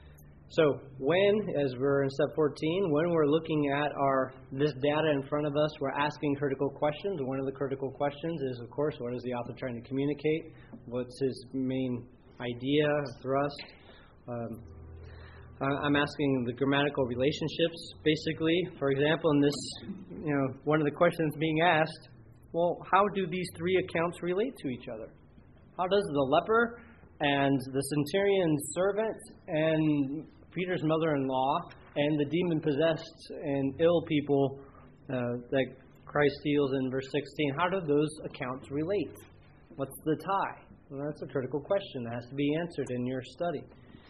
A: so when, as we're in step fourteen, when we're looking at our this data in front of us, we're asking critical questions. One of the critical questions is, of course, what is the author trying to communicate? What's his main idea, thrust? Um, I'm asking the grammatical relationships, basically. For example, in this, you know, one of the questions being asked, well, how do these three accounts relate to each other? How does the leper and the centurion's servant and Peter's mother-in-law and the demon-possessed and ill people uh, that Christ heals in verse sixteen, how do those accounts relate? What's the tie? Well, that's a critical question that has to be answered in your study.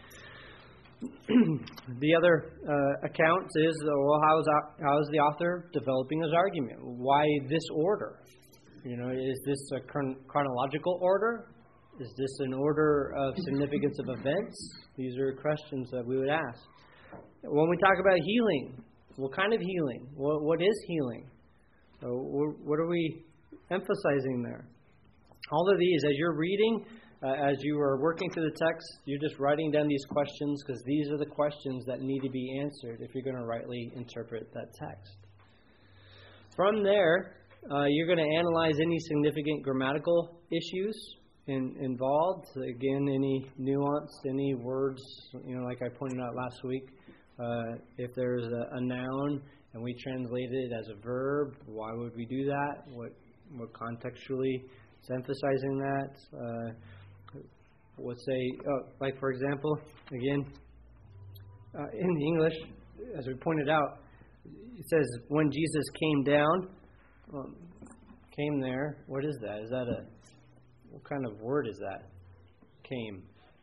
A: The other uh, account is, well, how is, how is the author developing his argument? Why this order? You know, is this a chron- chronological order? Is this an order of significance of events? These are questions that we would ask. When we talk about healing, what kind of healing? What, what is healing? Uh, what are we emphasizing there? All of these, as you're reading, uh, as you are working through the text, you're just writing down these questions because these are the questions that need to be answered if you're going to rightly interpret that text. From there, uh, you're going to analyze any significant grammatical issues In, involved. Again, any nuance, any words, you know, like I pointed out last week, uh, if there's a, a noun and we translate it as a verb, why would we do that? What, what contextually is emphasizing that? Uh, let's say, oh, like for example, again, uh, in the English, as we pointed out, it says when Jesus came down, um, came there. What is that? Is that a What kind of word is that? Came.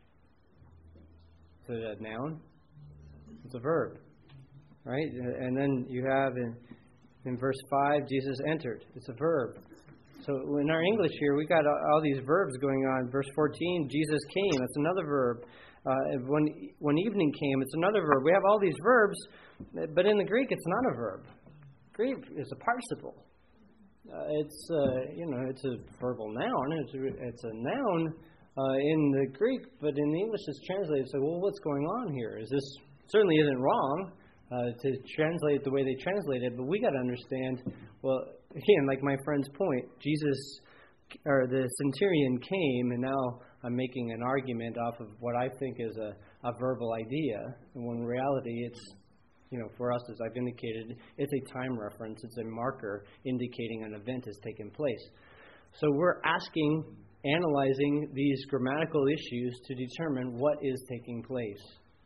A: Is it a noun? It's a verb. Right? And then you have in, in verse five, Jesus entered. It's a verb. So in our English here, we got all these verbs going on. Verse fourteen, Jesus came. That's another verb. Uh, when when evening came, it's another verb. We have all these verbs, but in the Greek, it's not a verb. Greek is a participle. Uh, it's uh, you know it's a verbal noun. It's it's a noun uh, in the Greek, but in the English, it's translated. So, well, what's going on here? Is this certainly isn't wrong uh, to translate the way they translate it, but we got to understand. Well, again, like my friend's point, Jesus or the centurion came, and now I'm making an argument off of what I think is a, a verbal idea, and when in reality it's, you know, for us, as I've indicated, it's a time reference, it's a marker indicating an event has taken place. So we're asking, analyzing these grammatical issues to determine what is taking place.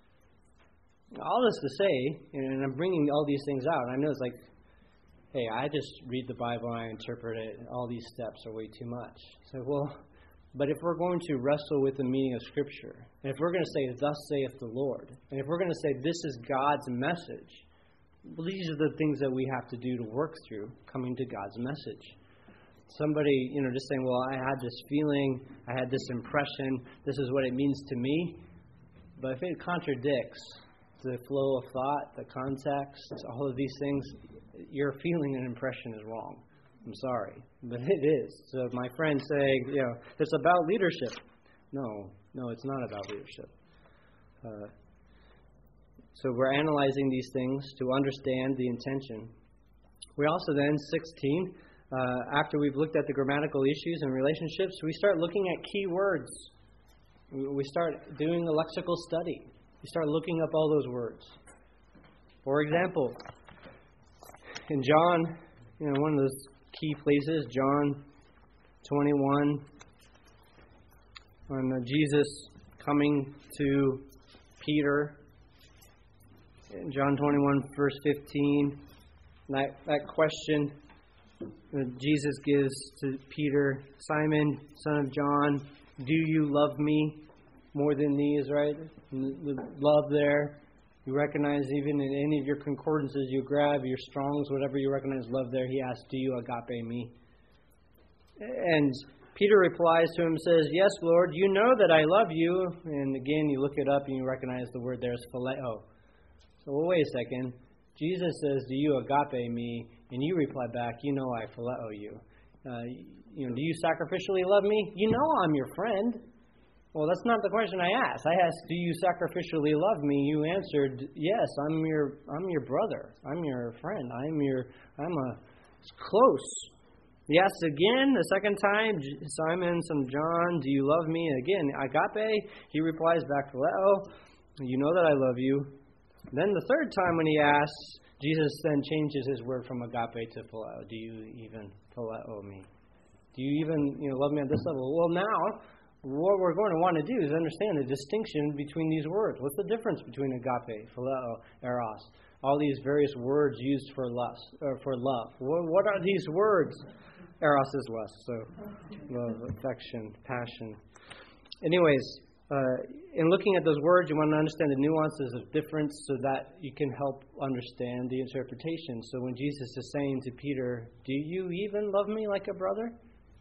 A: All this to say, and I'm bringing all these things out, I know it's like, hey, I just read the Bible and I interpret it, and all these steps are way too much. So, well, but if we're going to wrestle with the meaning of Scripture, and if we're going to say, thus saith the Lord, and if we're going to say, this is God's message, well, these are the things that we have to do to work through coming to God's message. Somebody, you know, just saying, well, I had this feeling, I had this impression, this is what it means to me. But if it contradicts the flow of thought, the context, all of these things, your feeling and impression is wrong. I'm sorry, but it is. So my friend saying, you know, it's about leadership. No, no, it's not about leadership. Uh, so we're analyzing these things to understand the intention. We also then, sixteen, uh, after we've looked at the grammatical issues and relationships, we start looking at key words. We start doing a lexical study. We start looking up all those words. For example, in John, you know, one of those key places, John twenty-one, when uh, Jesus coming to Peter, in John twenty-one, verse fifteen, that, that question that Jesus gives to Peter, Simon, son of John, do you love me more than these, right? The, the love there. You recognize even in any of your concordances, you grab your Strongs, whatever you recognize love there, he asks, do you agape me? And Peter replies to him, says, yes, Lord, you know that I love you. And again, you look it up and you recognize the word there is phileo. So, well, wait a second. Jesus says, do you agape me? And you reply back, you know I phileo you. Uh, you know, do you sacrificially love me? You know I'm your friend. Well, that's not the question I asked. I asked, do you sacrificially love me? You answered, yes, I'm your I'm your brother. I'm your friend. I'm your I'm a it's close. He asks again, the second time, Simon, son of John, do you love me? And again, agape. He replies back, phileo, you know that I love you. Then the third time when he asks, Jesus then changes his word from agape to phileo. Do you even phileo me? Do you even you know love me on this level? Well, now, what we're going to want to do is understand the distinction between these words. What's the difference between agape, phileo, eros? All these various words used for lust or for love. What, what are these words? Eros is lust, so love, affection, passion. Anyways, uh, in looking at those words, you want to understand the nuances of difference so that you can help understand the interpretation. So when Jesus is saying to Peter, "Do you even love me like a brother?"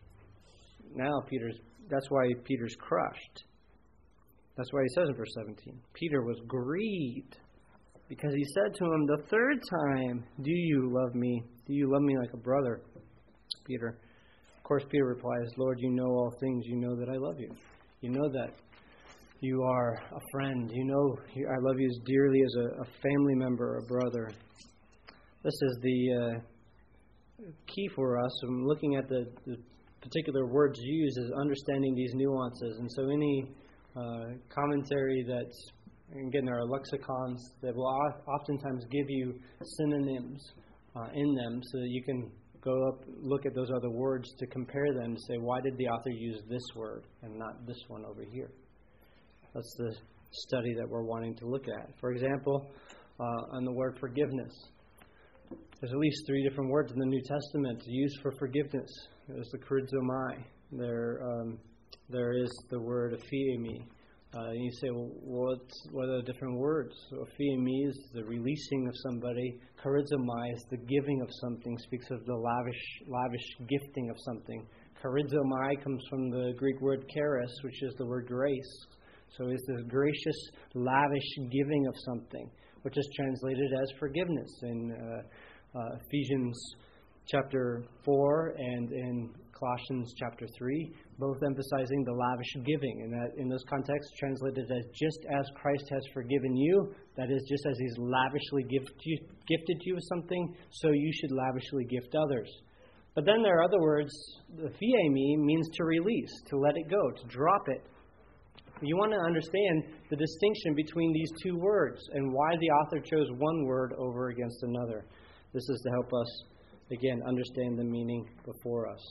A: Now Peter's. That's why Peter's crushed. That's why he says in verse seventeen, Peter was grieved because he said to him the third time, do you love me? Do you love me like a brother? Peter. Of course, Peter replies, Lord, you know all things. You know that I love you. You know that you are a friend. You know I love you as dearly as a, a family member, a brother. This is the uh, key for us when looking at the, the particular words used is understanding these nuances. And so any uh, commentary that's, again, there are lexicons that will oftentimes give you synonyms uh, in them so that you can go up, look at those other words to compare them to say, why did the author use this word and not this one over here? That's the study that we're wanting to look at. For example, uh, on the word forgiveness. There's at least three different words in the New Testament used for forgiveness. There's the charizomai. There, um, there is the word aphiemi. Uh, and you say, well, what's, what are the different words? So aphiemi is the releasing of somebody. Charizomai is the giving of something, speaks of the lavish, lavish gifting of something. Charizomai comes from the Greek word charis, which is the word grace. So it's this gracious, lavish giving of something, which is translated as forgiveness in uh, uh, Ephesians chapter four and in Colossians chapter three, both emphasizing the lavish giving. And that in those contexts translated as just as Christ has forgiven you, that is, just as He's lavishly gift you, gifted you with something, so you should lavishly gift others. But then there are other words. The phiemi means to release, to let it go, to drop it. You want to understand the distinction between these two words and why the author chose one word over against another. This is to help us, again, understand the meaning before us.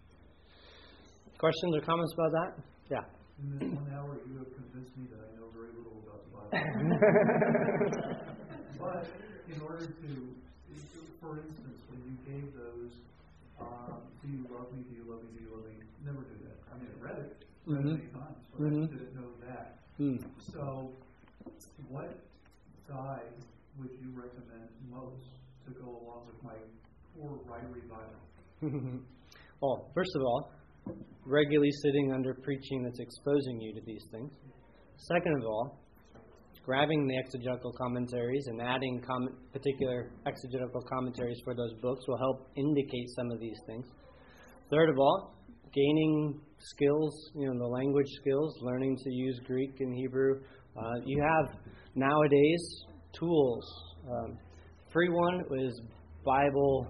A: Questions or comments about that? Yeah.
D: In this one hour, you have convinced me that I know very little about the Bible. But in order to, for instance, when you gave those, uh, do you love me, do you love me, do you love me, never do that. I mean, I read it.
A: Mm-hmm.
D: Many times, but
A: mm-hmm.
D: I didn't know that.
A: Mm.
D: So, what guide would you recommend most to go along with my poor writery Bible?
A: Well, first of all, regularly sitting under preaching that's exposing you to these things. Second of all, grabbing the exegetical commentaries and adding com- particular exegetical commentaries for those books will help indicate some of these things. Third of all, gaining skills, you know, the language skills, learning to use Greek and Hebrew. Uh, you have nowadays tools. Um, free one is Bible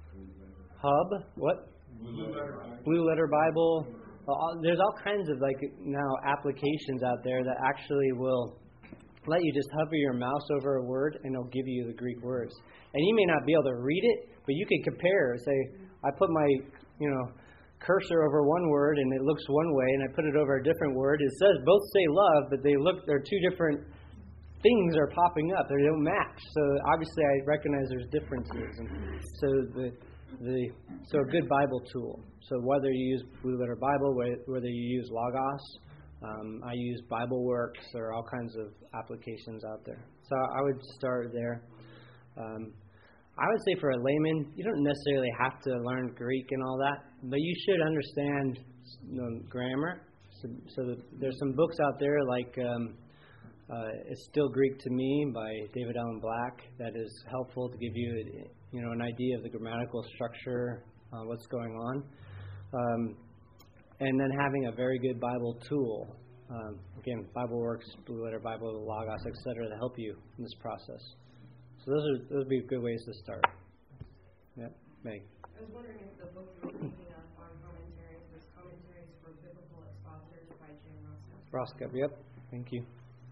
A: Hub. What?
E: Blue Letter Bible.
A: Blue Letter Bible. Uh, there's all kinds of like now applications out there that actually will let you just hover your mouse over a word and it'll give you the Greek words. And you may not be able to read it, but you can compare. Say, I put my, you know, cursor over one word and it looks one way, and I put it over a different word. It says both say love, but they look, they're two different things are popping up. They don't match. So obviously I recognize there's differences. And so the the so a good Bible tool. So whether you use Blue Letter Bible, whether you use Logos, um, I use BibleWorks. There are all kinds of applications out there. So I would start there. Um, I would say for a layman, you don't necessarily have to learn Greek and all that, but you should understand, you know, grammar. So, so the, there's some books out there like um, uh, It's Still Greek to Me by David Allen Black that is helpful to give you, you know, an idea of the grammatical structure, uh, what's going on, um, and then having a very good Bible tool. Um, again, BibleWorks, Blue Letter Bible, Logos, et cetera, to help you in this process. So those are those would be good ways to start. Yep, Meg.
F: I was wondering if the book you were thinking of on commentaries was Commentaries for Biblical Expositors by Jim Roscoe.
A: Roscoe, yep. Thank you.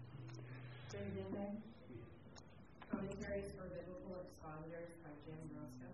F: Say it again, Meg? Commentaries for Biblical Expositors by Jim Roscoe.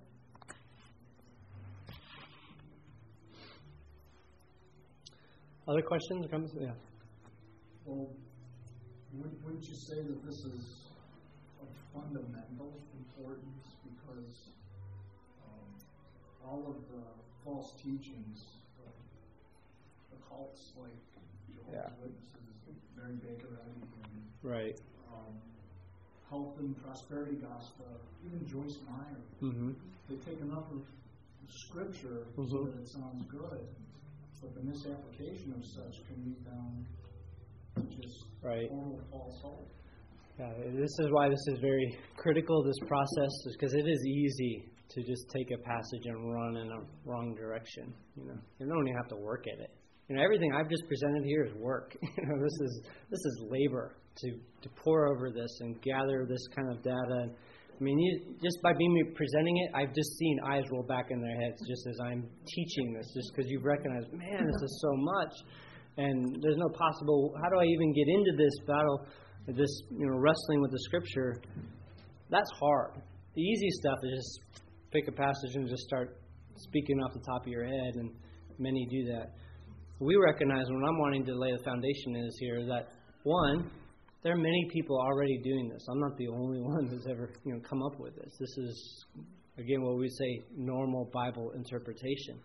A: Other questions or comments? Yeah.
G: Well, would- wouldn't you say that this is of fundamental importance because um, all of the false teachings of the cults like Jehovah's
A: Yeah.
G: Witnesses, Mary Baker Eddy, and
A: Right.
G: um, Health and Prosperity Gospel, even Joyce Meyer,
A: Mm-hmm.
G: they take enough of Scripture so
A: Mhm.
G: that it sounds good, but the misapplication of such can be found just
A: Right.
G: total false hope.
A: Yeah, this is why this is very critical, this process, is because it is easy to just take a passage and run in a wrong direction. You know, you don't even have to work at it. You know, everything I've just presented here is work. You know, this is this is labor to, to pour over this and gather this kind of data. I mean, you, just by being presenting it, I've just seen eyes roll back in their heads just as I'm teaching this, just because you've recognized, man, this is so much, and there's no possible. How do I even get into this battle? This, you know, wrestling with the Scripture, that's hard. The easy stuff is just pick a passage and just start speaking off the top of your head, and many do that. We recognize when I'm wanting to lay the foundation is here that, one, there are many people already doing this. I'm not the only one who's ever, you know, come up with this. This is, again, what we say normal Bible interpretation.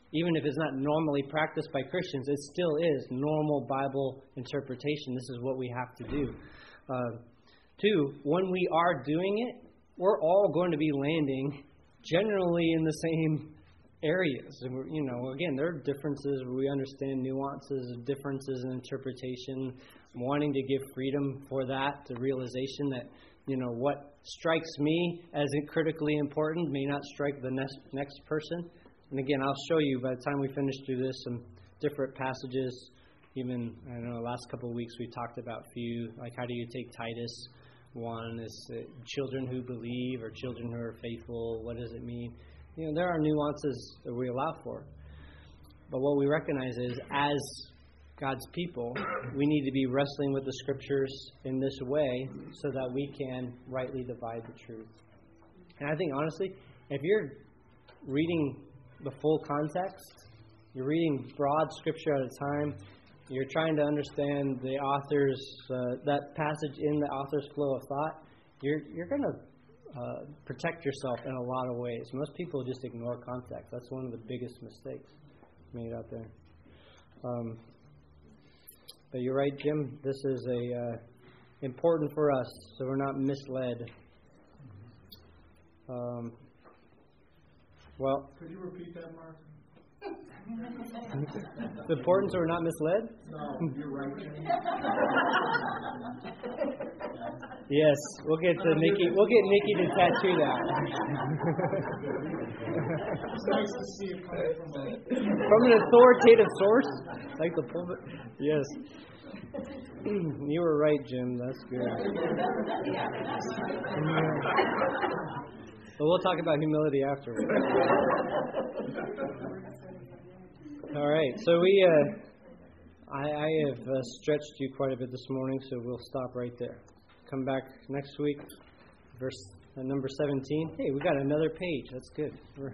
A: Even if it's not normally practiced by Christians, it still is normal Bible interpretation. This is what we have to do. Uh, two, when we are doing it, we're all going to be landing generally in the same areas. And we're, you know, again, there are differences where we understand nuances, differences in interpretation, wanting to give freedom for that, the realization that, you know, what strikes me as critically important may not strike the next, next person. And again, I'll show you by the time we finish through this some different passages. Even, I don't know, the last couple of weeks we talked about a few, like how do you take Titus one, is uh, children who believe or children who are faithful, what does it mean? You know, there are nuances that we allow for. But what we recognize is, as God's people, we need to be wrestling with the Scriptures in this way so that we can rightly divide the truth. And I think, honestly, if you're reading the full context, you're reading broad Scripture at a time, you're trying to understand the author's, uh, that passage in the author's flow of thought, you're, you're going to Uh, protect yourself in a lot of ways. Most people just ignore context. That's one of the biggest mistakes made out there. Um, but you're right, Jim. This is a uh, important for us, so we're not misled. Um, well,
E: Could you repeat that, Mark?
A: it's important, so we're not misled.
E: No, you're right, Jimmy.
A: Yes, we'll get to Nikki. We'll get Nikki to tattoo that.
E: It's nice to see it coming from a...
A: From an authoritative source, like the pulpit. Yes, you were right, Jim. That's good. But we'll talk about humility afterwards. All right. So we, uh, I, I have uh, stretched you quite a bit this morning, so we'll stop right there. Come back next week, verse uh, number seventeen. Hey, we got another page. That's good. We're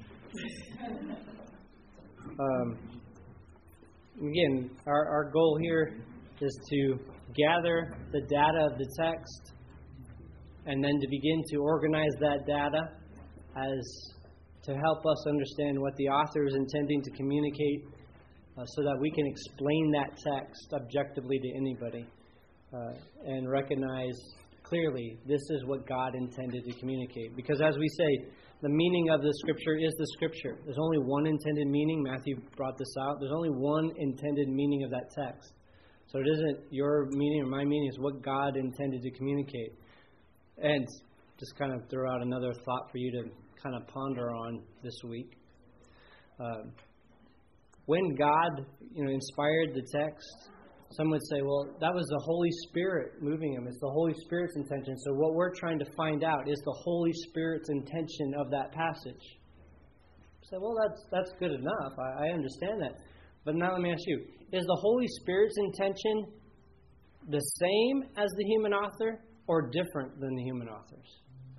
A: um, again, our, our goal here is to gather the data of the text and then to begin to organize that data as to help us understand what the author is intending to communicate uh, so that we can explain that text objectively to anybody. Uh, and recognize clearly this is what God intended to communicate. Because as we say, the meaning of the Scripture is the Scripture. There's only one intended meaning. Matthew brought this out. There's only one intended meaning of that text. So it isn't your meaning or my meaning. It's what God intended to communicate. And just kind of throw out another thought for you to kind of ponder on this week. Uh, when God, you know, inspired the text, some would say, well, that was the Holy Spirit moving him. It's the Holy Spirit's intention. So what we're trying to find out is the Holy Spirit's intention of that passage. So, well, that's that's good enough. I, I understand that. But now let me ask you, is the Holy Spirit's intention the same as the human author or different than the human authors?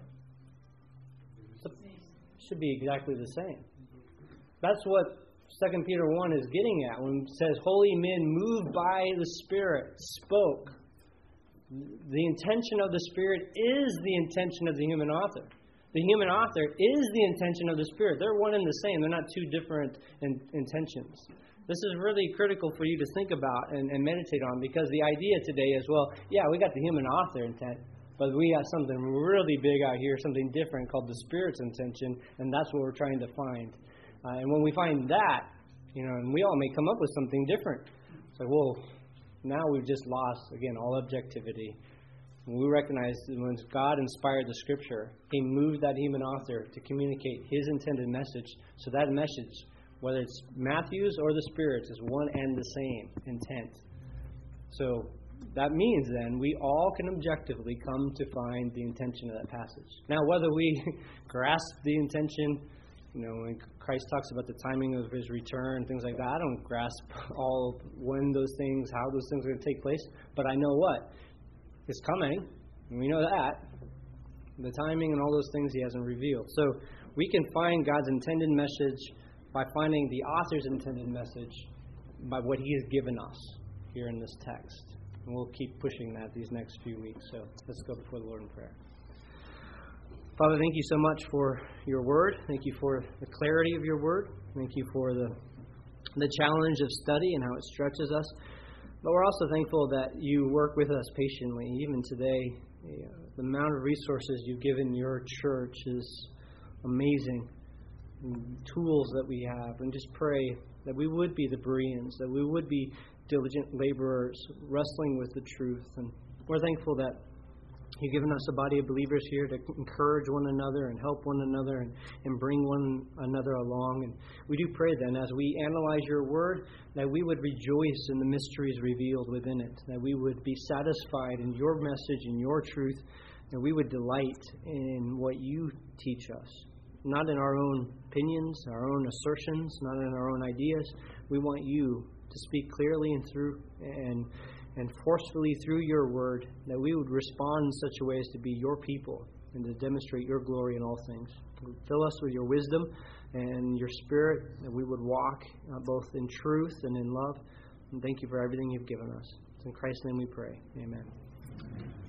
A: So it should be exactly the same. That's what Second Peter one is getting at when it says, holy men moved by the Spirit spoke. The intention of the Spirit is the intention of the human author. The human author is the intention of the Spirit. They're one and the same. They're not two different in, intentions. This is really critical for you to think about and, and meditate on, because the idea today is, well, yeah, we got the human author intent, but we got something really big out here, something different called the Spirit's intention, and that's what we're trying to find. Uh, and when we find that, you know, and we all may come up with something different. It's like, well, now we've just lost, again, all objectivity. And we recognize that when God inspired the Scripture, He moved that human author to communicate His intended message. So that message, whether it's Matthew's or the Spirit's, is one and the same intent. So that means then we all can objectively come to find the intention of that passage. Now, whether we grasp the intention, you know, when Christ talks about the timing of His return, things like that, I don't grasp all when those things, how those things are going to take place. But I know what? It's coming. And we know that. The timing and all those things He hasn't revealed. So we can find God's intended message by finding the author's intended message by what He has given us here in this text. And we'll keep pushing that these next few weeks. So let's go before the Lord in prayer. Father, thank you so much for your word. Thank you for the clarity of your word. Thank you for the the challenge of study and how it stretches us. But we're also thankful that you work with us patiently. Even today, you know, the amount of resources you've given your church is amazing. And tools that we have. And just pray that we would be the Bereans, that we would be diligent laborers wrestling with the truth. And we're thankful that you've given us a body of believers here to encourage one another and help one another and, and bring one another along. And we do pray then, as we analyze your word, that we would rejoice in the mysteries revealed within it, that we would be satisfied in your message and your truth, that we would delight in what you teach us, not in our own opinions, our own assertions, not in our own ideas. We want you to speak clearly and through and and forcefully through your word, that we would respond in such a way as to be your people and to demonstrate your glory in all things. Fill us with your wisdom and your spirit, that we would walk uh, both in truth and in love. And thank you for everything you've given us. It's in Christ's name we pray. Amen.